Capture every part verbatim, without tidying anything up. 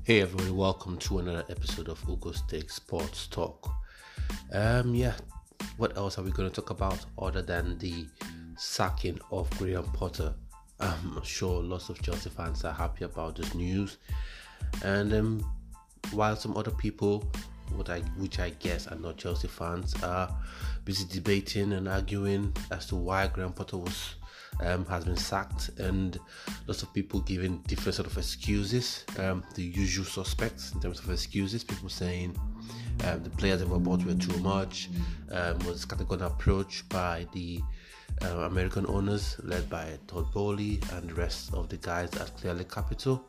Hey everybody, welcome to another episode of Ugo's Take Sports Talk. Um, yeah, what else are we going to talk about other than the sacking of Graham Potter? I'm sure lots of Chelsea fans are happy about this news, and um, while some other people, what I which I guess are not Chelsea fans, are busy debating and arguing as to why Graham Potter was um, has been sacked, and lots of people giving different sort of excuses. Um, the usual suspects in terms of excuses, people saying um, the players that were bought were too much, um, was scattergun approach by the uh, American owners led by Todd Bowley and the rest of the guys at Clearlake Capital.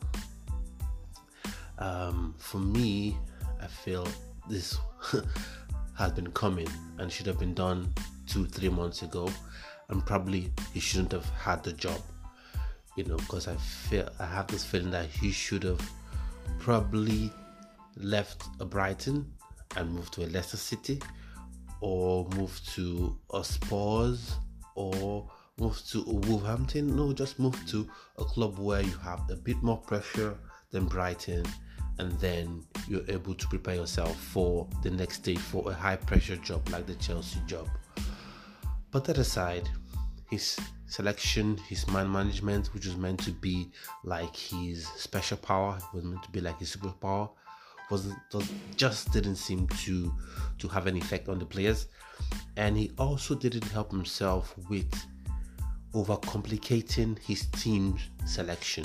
Um, for me, I feel this has been coming and should have been done two, three months ago, and probably he shouldn't have had the job. You know, because I feel I have this feeling that he should have probably left a Brighton and moved to a Leicester City, or moved to a Spurs, or moved to Wolverhampton. No, just move to a club where you have a bit more pressure than Brighton, and then you're able to prepare yourself for the next stage, for a high pressure job like the Chelsea job. But that aside, his selection, his man management, which was meant to be like his special power, was meant to be like his superpower, wasn't just didn't seem to to have an effect on the players. And he also didn't help himself with overcomplicating his team selection.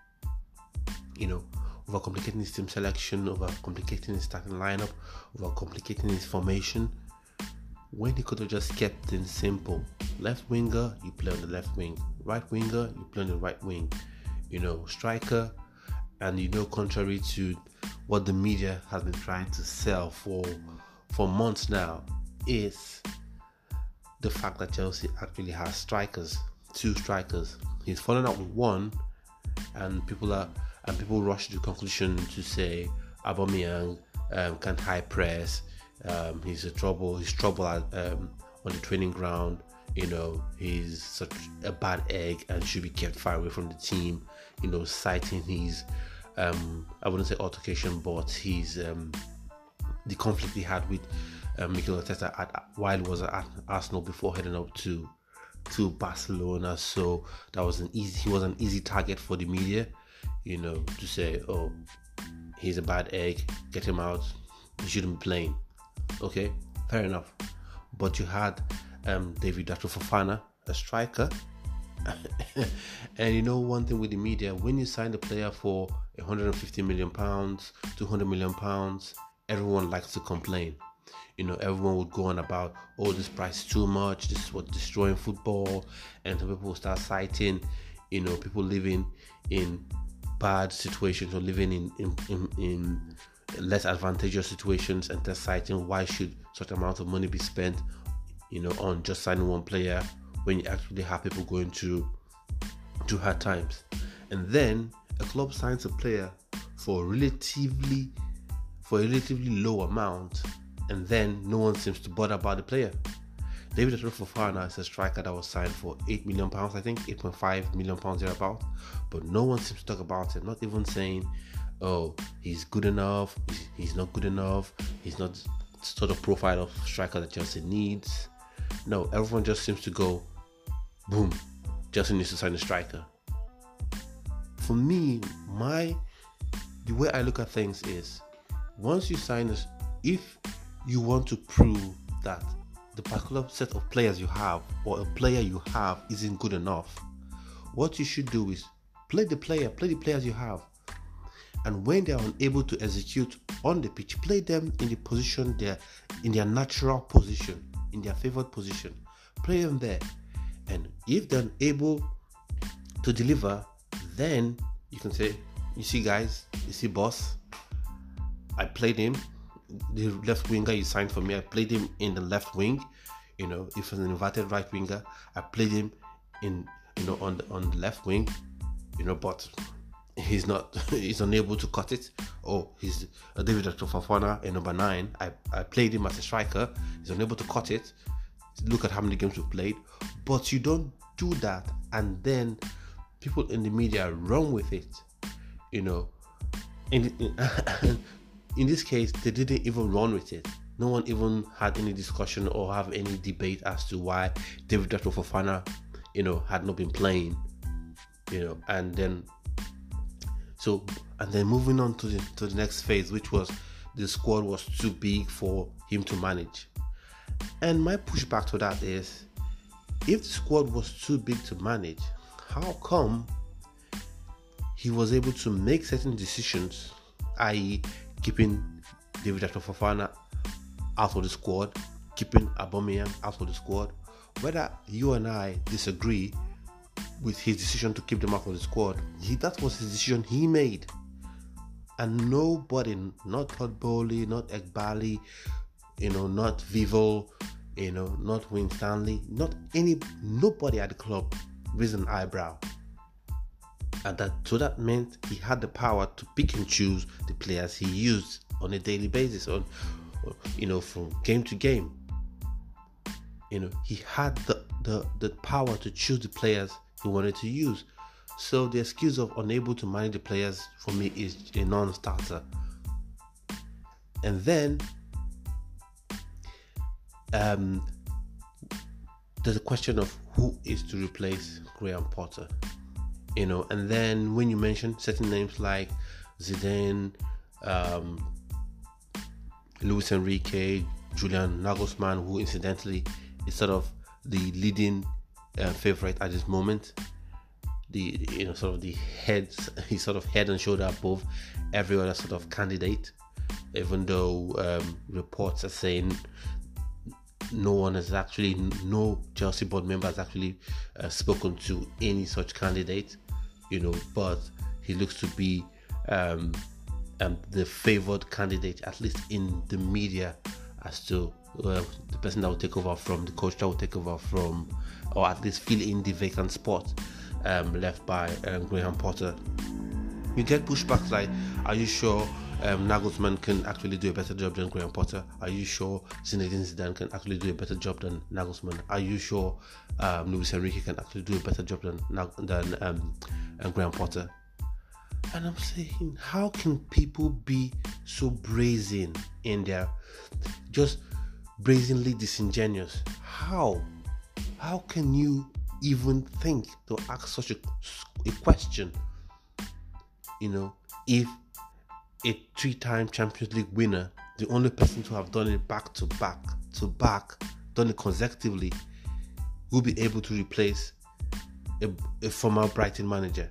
You know, overcomplicating his team selection, overcomplicating his starting lineup, overcomplicating his formation, when he could have just kept things simple. Left winger, you play on the left wing. Right winger, you play on the right wing. You know, striker, and you know, contrary to what the media has been trying to sell for for months now, is the fact that Chelsea actually has strikers, two strikers. He's fallen out with one, and people are and people rush to the conclusion to say Aubameyang um, can't high press. Um, he's a trouble. He's trouble at, um, on the training ground. You know, he's such a bad egg and should be kept far away from the team. You know, citing his, um, I wouldn't say altercation, but his um, the conflict he had with um, Mikel Arteta at, while he was at Arsenal before heading up to to Barcelona. So that was an easy. He was an easy target for the media. You know, to say, oh, he's a bad egg. Get him out. He shouldn't be playing. Okay, fair enough. But you had um, David Datro Fofana, a striker. And you know one thing with the media, when you sign a player for one hundred fifty million pounds, two hundred million pounds, everyone likes to complain. You know, everyone would go on about, oh, this price is too much, this is what destroying football. And some people will start citing, you know, people living in bad situations or living in in, in, in less advantageous situations, and they're citing why should such amount of money be spent, you know, on just signing one player when you actually have people going through through hard times. And then a club signs a player for relatively for a relatively low amount, and then no one seems to bother about the player. David Fofana is a striker that was signed for eight million pounds, I think eight point five million pounds thereabout, but no one seems to talk about it. Not even saying, oh, he's good enough, he's, he's not good enough, he's not sort of profile of striker that Chelsea needs. No, everyone just seems to go, boom, Chelsea needs to sign a striker. For me, my the way I look at things is, once you sign this, if you want to prove that the particular set of players you have or a player you have isn't good enough, what you should do is play the player, play the players you have. And when they are unable to execute on the pitch, play them in the position they're in their natural position, in their favored position. Play them there. And if they're able to deliver, then you can say, you see guys, you see boss, I played him, the left winger you signed for me, I played him in the left wing. You know, if it's an inverted right winger, I played him in, you know, on the, on the left wing, you know, but he's not he's unable to cut it. Oh, he's uh, David Fofana in number nine. I, I played him as a striker. He's unable to cut it. Look at how many games we've played. But you don't do that and then people in the media run with it. You know, In, in, in this case, they didn't even run with it. No one even had any discussion or have any debate as to why David Datro Fofana, you know, had not been playing, you know, and then so and then moving on to the to the next phase, which was the squad was too big for him to manage. And my pushback to that is, if the squad was too big to manage, how come he was able to make certain decisions, that is, keeping David Datro Fofana out of the squad, keeping Aubameyang out of the squad? Whether you and I disagree with his decision to keep them out of the squad, he, that was his decision he made. And nobody, not Todd Bowley, not Egbali, you know, not Vivo, you know, not Wayne Stanley, not any, nobody at the club raised an eyebrow. And that, so that meant he had the power to pick and choose the players he used on a daily basis, on, you know, from game to game. You know, he had the, the, the power to choose the players he wanted to use. So the excuse of unable to manage the players for me is a non-starter. And then um, there's a question of who is to replace Graham Potter. You know, and then when you mention certain names like Zidane, um, Luis Enrique, Julian Nagelsmann, who incidentally is sort of the leading uh, favorite at this moment, the you know sort of the heads, he's sort of head and shoulder above every other sort of candidate, even though um, reports are saying no one has actually, no Chelsea board member has actually uh, spoken to any such candidate, you know, but he looks to be um, um, the favored candidate, at least in the media, as to uh, the person that will take over from, the coach that will take over from, or at least fill in the vacant spot um, left by um, Graham Potter. You get pushbacks like, are you sure um, Nagelsmann can actually do a better job than Graham Potter? Are you sure Zinedine Zidane can actually do a better job than Nagelsmann? Are you sure um, Luis Enrique can actually do a better job than, than um, um, Graham Potter? And I'm saying, how can people be so brazen in their, just brazenly disingenuous? How? How can you even think to ask such a, a question? You know, if a three-time Champions League winner, the only person to have done it back to back to back, done it consecutively, will be able to replace a, a former Brighton manager,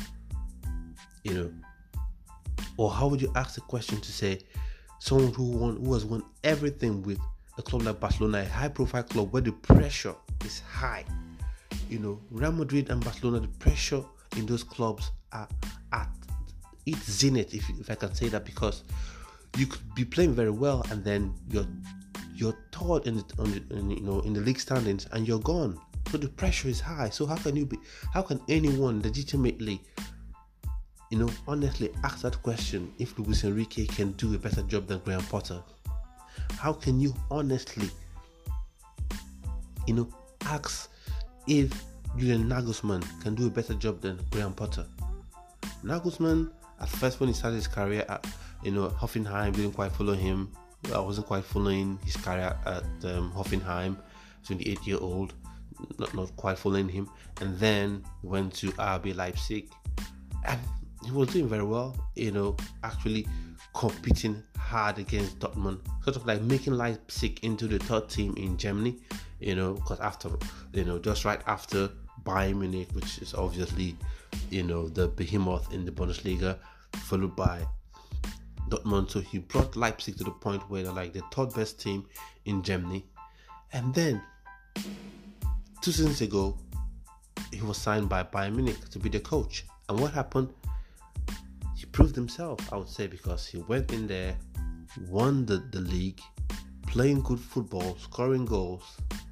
you know? Or how would you ask the question to say someone who won, who has won everything with a club like Barcelona, a high-profile club where the pressure is high, you know? Real Madrid and Barcelona, the pressure in those clubs are at its zenith, if, if I can say that, because you could be playing very well and then you're you're third in the, on the in, you know in the league standings and you're gone. So the pressure is high. So how can you be? How can anyone legitimately, you know, honestly ask that question if Luis Enrique can do a better job than Graham Potter? How can you honestly, you know, ask if Julian Nagelsmann can do a better job than Graham Potter? Nagelsmann, at first when he started his career at, you know, Hoffenheim, didn't quite follow him. I wasn't quite following his career at um, Hoffenheim, twenty-eight year old, not, not quite following him. And then went to R B Leipzig and he was doing very well, you know, actually competing hard against Dortmund, sort of like making Leipzig into the third team in Germany, you know, because after, you know, just right after Bayern Munich, which is obviously, you know, the behemoth in the Bundesliga, followed by Dortmund. So he brought Leipzig to the point where they're like the third best team in Germany. And then two seasons ago, he was signed by Bayern Munich to be the coach. And what happened? He proved himself, I would say, because he went in there, won the, the league, playing good football, scoring goals.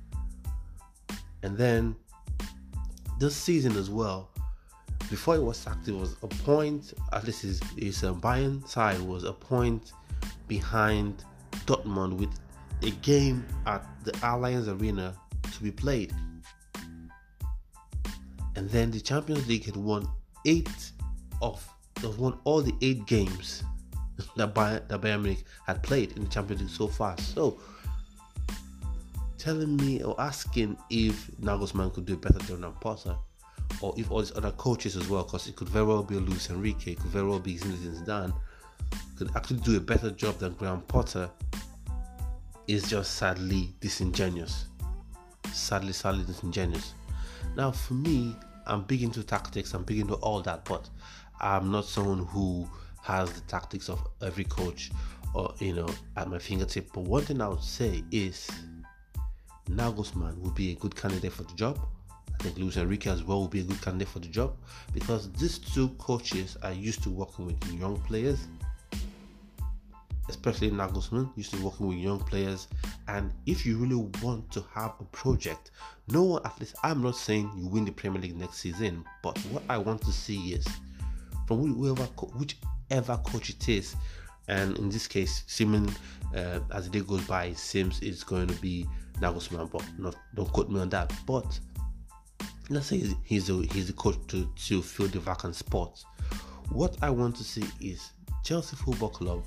And then this season as well, before he was sacked, it was a point, at least his, his uh, Bayern side was a point behind Dortmund with a game at the Allianz Arena to be played. And then the Champions League had won eight of they've won all the eight games that Bayern, that Bayern Munich had played in the Champions League so far. So, telling me or asking if Nagelsmann could do a better job than Potter, or if all these other coaches as well, because it could very well be Luis Enrique, it could very well be Zinedine Zidane, could actually do a better job than Graham Potter, is just sadly disingenuous. Sadly, sadly disingenuous. Now, for me, I'm big into tactics, I'm big into all that, but I'm not someone who has the tactics of every coach or, you know, at my fingertip. But one thing I would say is Nagelsmann would be a good candidate for the job. I think Luis Enrique as well will be a good candidate for the job, because these two coaches are used to working with young players, especially Nagelsmann used to working with young players. And if you really want to have a project, no one, at least I'm not saying you win the Premier League next season, but what I want to see is from whoever, whichever coach it is, and in this case, Simon, uh, as the day goes by, it seems it's going to be Nagelsmann, but not, don't quote me on that. But let's say he's a, he's the coach to, to fill the vacant spot. What I want to see is Chelsea Football Club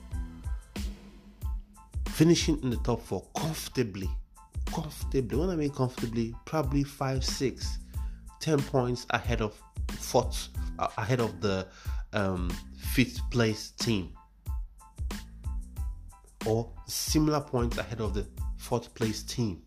finishing in the top four comfortably. Comfortably. When I mean comfortably, probably five, six, ten points ahead of fourth, uh, ahead of the um, fifth place team, or similar points ahead of the fourth place team,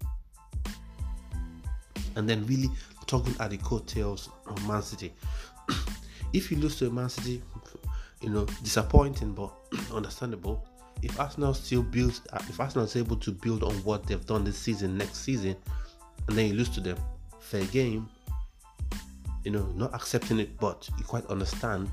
and then really talking at the coattails of Man City. If you lose to Man City, you know, disappointing but understandable. If Arsenal still builds, if Arsenal is able to build on what they've done this season, next season, and then you lose to them, fair game. You know, not accepting it, but you quite understand.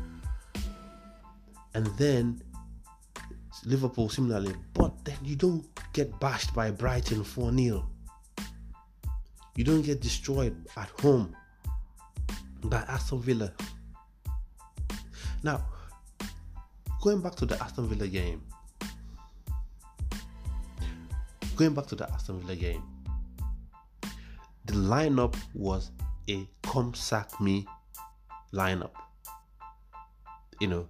And then Liverpool similarly, but then you don't get bashed by Brighton four nil. You don't get destroyed at home by Aston Villa. Now, going back to the Aston Villa game, going back to the Aston Villa game, the lineup was a come sack me lineup. You know,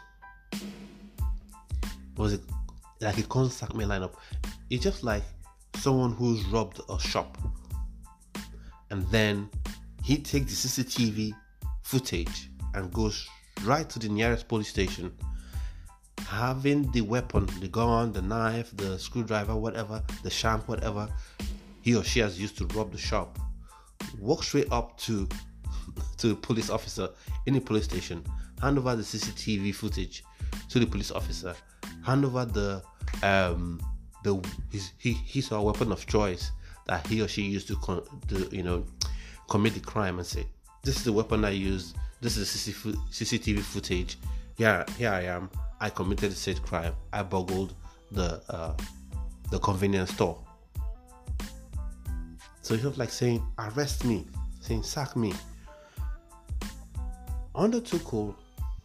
was it like a come sack me lineup? It's just like someone who's robbed a shop, and then he takes the C C T V footage and goes right to the nearest police station, having the weapon, the gun, the knife, the screwdriver, whatever, the shank, whatever he or she has used to rob the shop, walk straight up to to a police officer in the police station, hand over the C C T V footage to the police officer, hand over the um the his he his or weapon of choice that he or she used to, con, to you know commit the crime, and say, this is the weapon I used, this is the C C T V footage, yeah, here I am, I committed the said crime, I burgled the uh, the convenience store. So it's not like saying arrest me, saying sack me. Under Tuchel,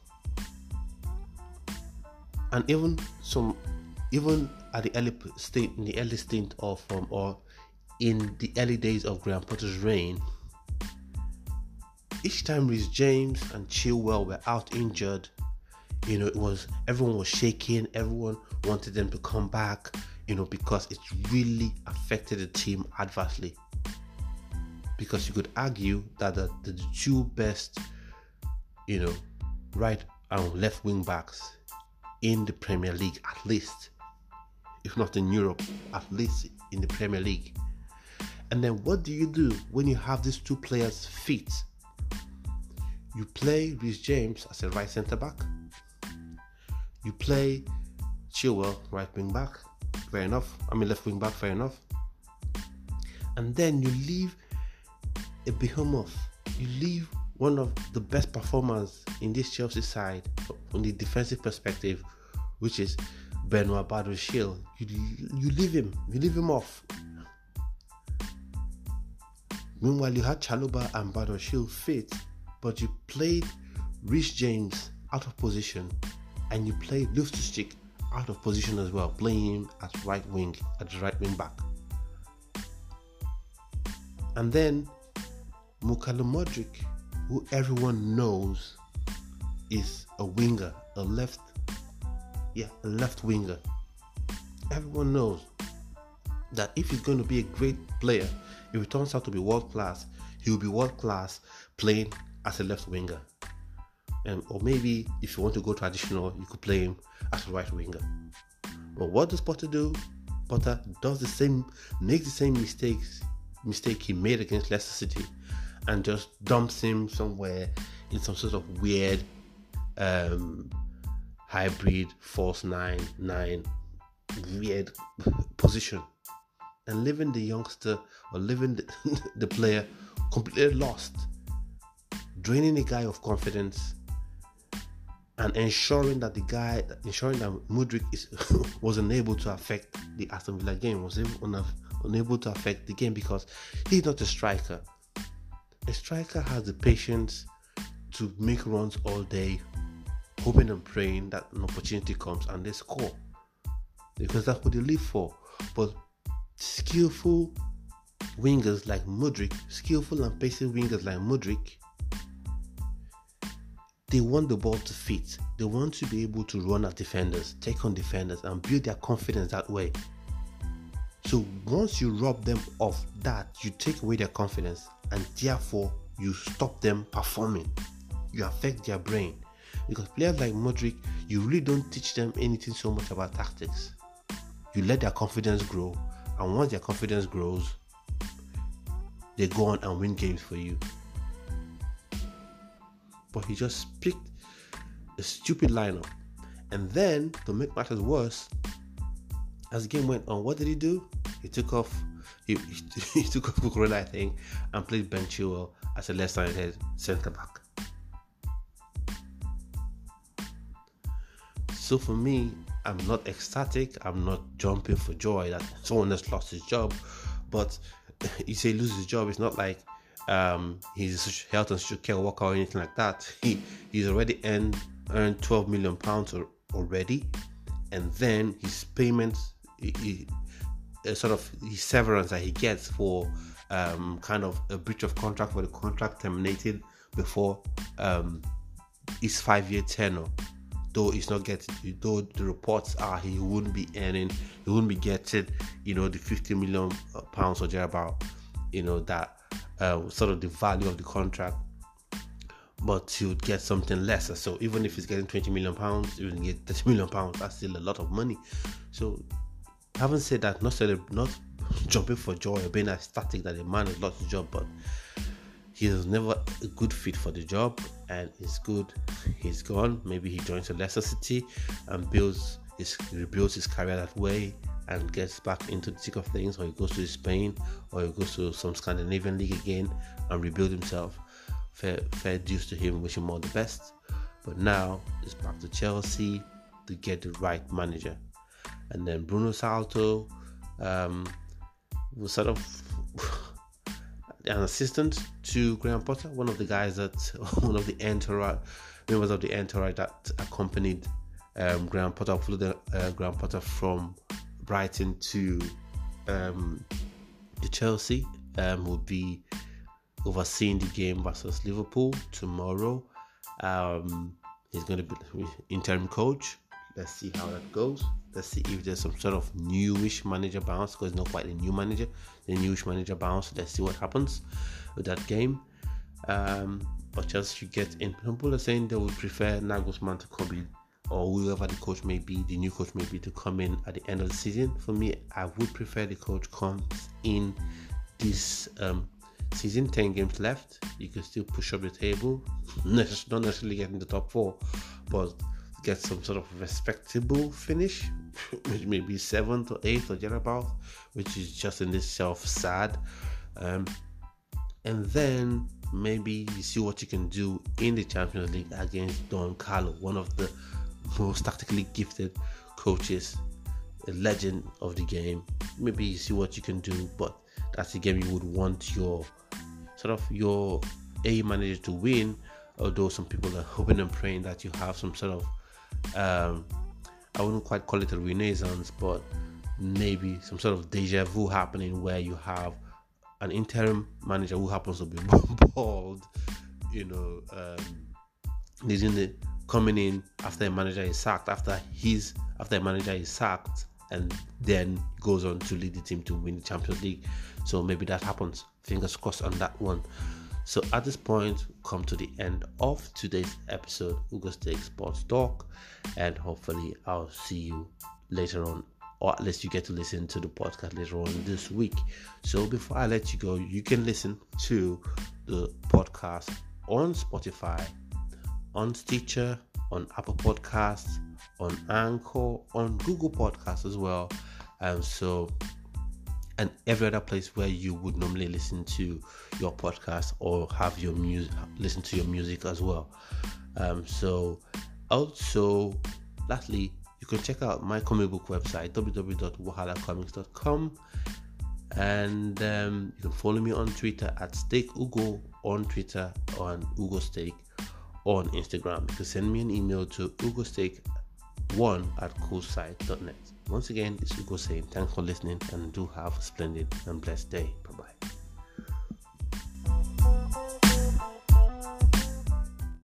and even some, even at the early state, in the early stint of um, or in the early days of Graham Potter's reign, each time Reece James and Chilwell were out injured, you know, it was everyone was shaking, everyone wanted them to come back, you know, because it really affected the team adversely. Because you could argue that the, the two best, you know, right and left wing backs in the Premier League, at least, if not in Europe, at least in the Premier League. And then what do you do when you have these two players fit? You play Reece James as a right centre back. You play Chilwell right wing back. Fair enough. I mean left wing back. Fair enough. And then you leave a behemoth. You leave one of the best performers in this Chelsea side from the defensive perspective, which is Benoit Badiashile. You you leave him. You leave him off. Meanwhile, you had Chalobah and Badiashile fit, but you played Reece James out of position, and you played Loftus-Cheek out of position as well, playing him as right wing, as right wing back. And then Mukalo Modric, who everyone knows is a winger, a left, yeah, a left winger. Everyone knows that if he's going to be a great player, if he turns out to be world class, he will be world class playing as a left winger. And or maybe if you want to go traditional, you could play him as a right winger. But what does Potter do? Potter does the same, makes the same mistakes, mistake he made against Leicester City, and just dumps him somewhere in some sort of weird um, hybrid false nine nine weird position, and leaving the youngster or leaving the, the player completely lost, draining the guy of confidence, and ensuring that the guy, ensuring that Mudryk is was unable to affect the Aston Villa game, was able, unable to affect the game because he's not a striker. A striker has the patience to make runs all day, hoping and praying that an opportunity comes and they score, because that's what they live for. But skillful wingers like Mudryk, skillful and pacey wingers like Mudryk, they want the ball to fit. They want to be able to run at defenders, take on defenders, and build their confidence that way. So once you rob them of that, you take away their confidence, and therefore you stop them performing. You affect their brain. Because players like Mudryk, you really don't teach them anything so much about tactics. You let their confidence grow, and once their confidence grows, they go on and win games for you. But he just picked a stupid lineup. And then, to make matters worse, as the game went on, what did he do? He took off he, he, he took off Cucurella, I think, and played Ben Chilwell as a left-sided centre back. So for me, I'm not ecstatic, I'm not jumping for joy that someone has lost his job. But you say lose his job, it's not like um, he's a health and social care worker or anything like that. He he's already earned earned twelve million pounds already, and then his payments, he, he, uh, sort of his severance that he gets for um, kind of a breach of contract, for the contract terminated before um, his five-year tenure. Though it's not getting, though the reports are he wouldn't be earning, he wouldn't be getting, you know, the fifty million pounds or thereabout, you know, that uh, sort of the value of the contract, but he would get something lesser. So even if he's getting twenty million pounds, he would get thirty million pounds. That's still a lot of money. So having said that, not celeb- not jumping for joy or being ecstatic that the man has lost his job, but he was never a good fit for the job, and it's good he's gone. Maybe he joins a Leicester City and builds his rebuilds his career that way and gets back into the thick of things, or he goes to Spain, or he goes to some Scandinavian league again and rebuild himself. Fair, fair dues to him, wish him all the best. But now it's back to Chelsea to get the right manager, and then Bruno Salto um, was sort of an assistant to Graham Potter, one of the guys that, one of the entourage, members of the entourage that accompanied um, Graham Potter, followed uh, Graham Potter from Brighton to um, to Chelsea, um, will be overseeing the game versus Liverpool tomorrow. Um, he's going to be interim coach. Let's see how that goes. Let's see if there's some sort of newish manager bounce, because it's not quite a new manager. The newish manager bounce. Let's see what happens with that game. Um, but just you get in. People are saying they would prefer Nagelsmann to come in, or whoever the coach may be, the new coach may be, to come in at the end of the season. For me, I would prefer the coach comes in this um, season. ten games left. You can still push up the table. Not necessarily get in the top four, but get some sort of respectable finish, which may be seventh or eighth or thereabout, which is just in itself sad. Um, and then maybe you see what you can do in the Champions League against Don Carlo, one of the most tactically gifted coaches, a legend of the game. Maybe you see what you can do, but that's the game you would want your sort of your A manager to win. Although some people are hoping and praying that you have some sort of Um, I wouldn't quite call it a renaissance, but maybe some sort of deja vu happening, where you have an interim manager who happens to be bald, you know, um, leading the coming in after a manager is sacked, after his after a manager is sacked, and then goes on to lead the team to win the Champions League. So maybe that happens. Fingers crossed on that one. So at this point, come to the end of today's episode, Ugo Steak Sports Talk, and hopefully I'll see you later on, or at least you get to listen to the podcast later on this week. So before I let you go, you can listen to the podcast on Spotify, on Stitcher, on Apple Podcasts, on Anchor, on Google Podcasts as well. And so and every other place where you would normally listen to your podcast or have your music, listen to your music as well. Um, so also, lastly, you can check out my comic book website, w w w dot wahala comics dot com, and um, you can follow me on Twitter at Steak Ugo on Twitter, on Ugo Steak on Instagram. You can send me an email to ugosteak one at coolsite dot net. Once again, it's Ugo saying thanks for listening, and do have a splendid and blessed day. Bye bye.